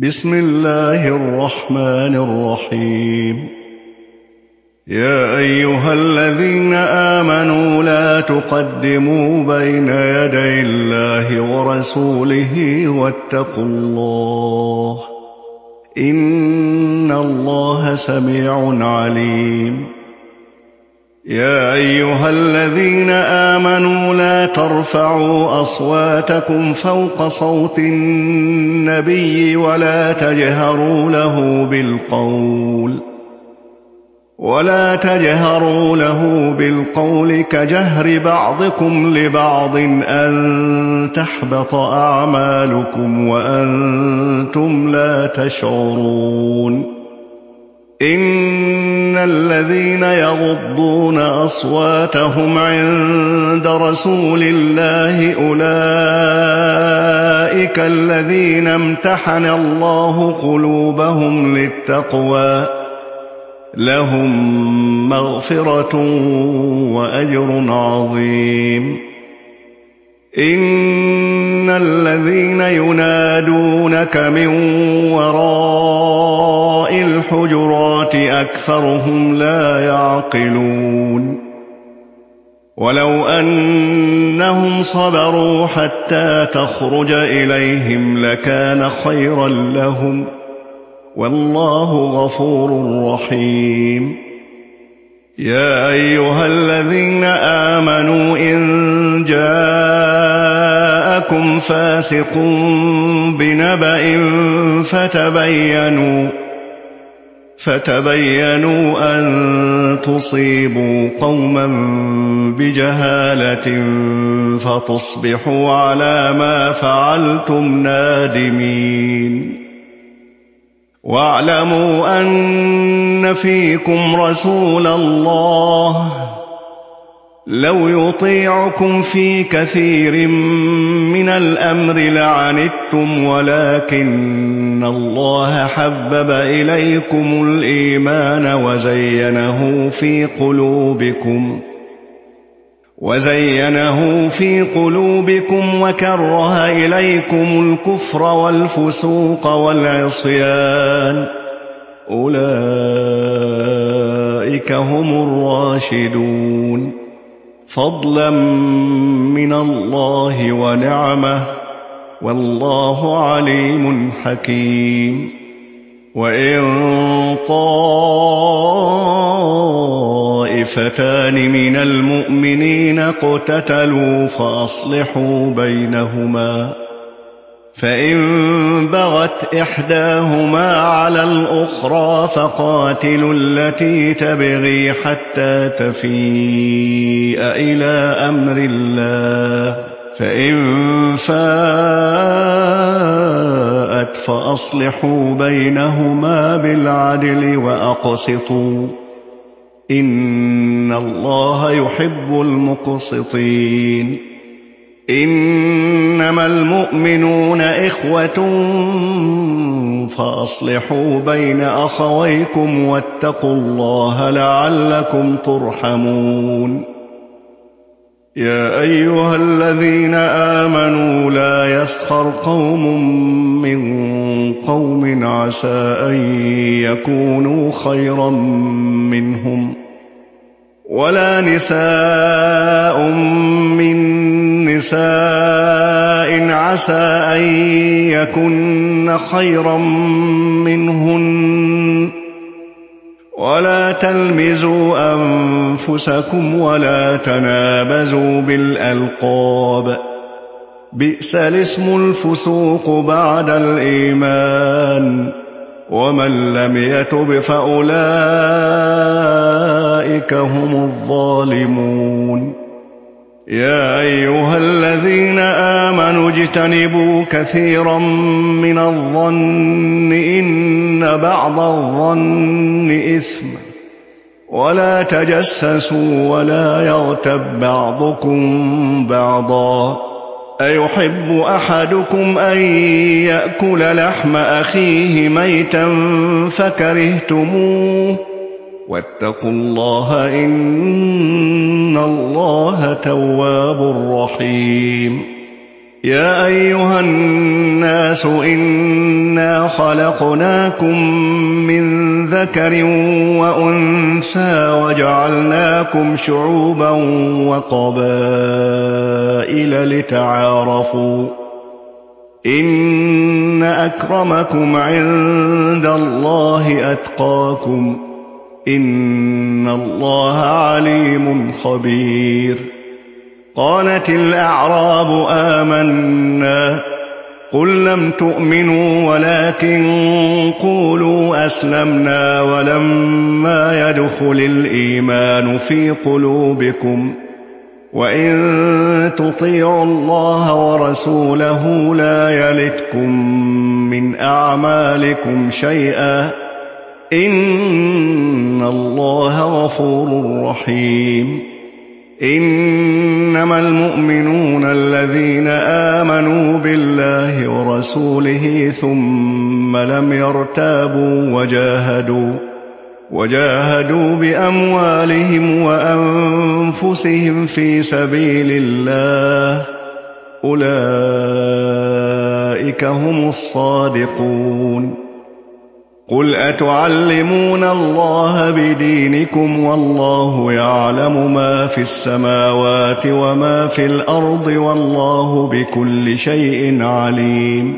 بسم الله الرحمن الرحيم. يا أيها الذين آمنوا لا تقدموا بين يدي الله ورسوله واتقوا الله إن الله سميع عليم. يا أيها الذين آمنوا لا ترفعوا أصواتكم فوق صوت النبي ولا تجهروا له بالقول كجهر بعضكم لبعض أن تحبط أعمالكم وأنتم لا تشعرون. إن الذين يغضون أصواتهم عند رسول الله أولئك الذين امتحن الله قلوبهم للتقوى لهم مغفرة وأجر عظيم. إن الذين ينادونك من وراء الحجرات أكثرهم لا يعقلون. ولو أنهم صبروا حتى تخرج إليهم لكان خيرا لهم والله غفور رحيم. يا أيها الذين آمنوا إن جاءكم فاسق بنبأ فتبينوا أن تصيبوا قوما بجهالة فتصبحوا على ما فعلتم نادمين. واعلموا أن فيكم رسول الله لو يطيعكم في كثير من الأمر لعنتم ولكن الله حبب إليكم الإيمان وزينه في قلوبكم وكره إليكم الكفر والفسوق والعصيان أولئك هم الراشدون فضلا من الله ونعمه والله عليم حكيم. وإن طائفتان من المؤمنين اقتتلوا فأصلحوا بينهما فإن بغت إحداهما على الأخرى فقاتلوا التي تبغي حتى تفيء إلى أمر الله فإن فاءت فأصلحوا بينهما بالعدل وأقسطوا إن الله يحب المقسطين. إنما المؤمنون إخوة فأصلحوا بين أخويكم واتقوا الله لعلكم ترحمون. يا أيها الذين آمنوا لا يسخر قوم من قوم عسى أن يكونوا خيرا منهم ولا نساء من نساء عسى أن يكن خيرا منهن ولا تلمزوا أنفسكم ولا تنابزوا بالألقاب بئس الاسم الفسوق بعد الإيمان ومن لم يتب فأولئك هم الظالمون. يا أيها الذين آمنوا اجتنبوا كثيرا من الظن إن بعض الظن إثم ولا تجسسوا ولا يغتب بعضكم بعضا أيحب أحدكم أن يأكل لحم أخيه ميتا فكرهتموه واتقوا الله إن الله تواب رحيم. يا أيها الناس إنا خلقناكم من ذكر وأنثى وجعلناكم شعوبا وقبائل لتعارفوا إن أكرمكم عند الله أتقاكم إن الله عليم خبير قالت الأعراب آمنا قل لم تؤمنوا ولكن قولوا أسلمنا ولما يدخل الإيمان في قلوبكم وإن تطيعوا الله ورسوله لا يلتكم من أعمالكم شيئا إن الله غفور رحيم إنما المؤمنون الذين آمنوا بالله ورسوله ثم لم يرتابوا وجاهدوا بأموالهم وأنفسهم في سبيل الله أولئك هم الصادقون قل أتعلمون الله بدينكم والله يعلم ما في السماوات وما في الأرض والله بكل شيء عليم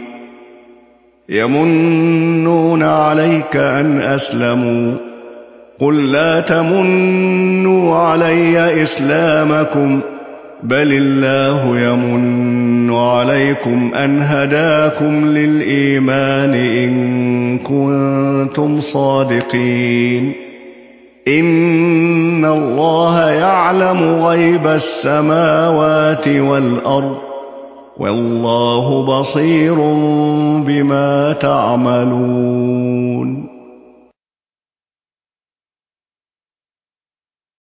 يمنون عليك أن أسلموا قل لا تمنوا علي إسلامكم بل الله يمن عليكم أن هداكم للإيمان إن كنتم صادقين إن الله يعلم غيب السماوات والأرض والله بصير بما تعملون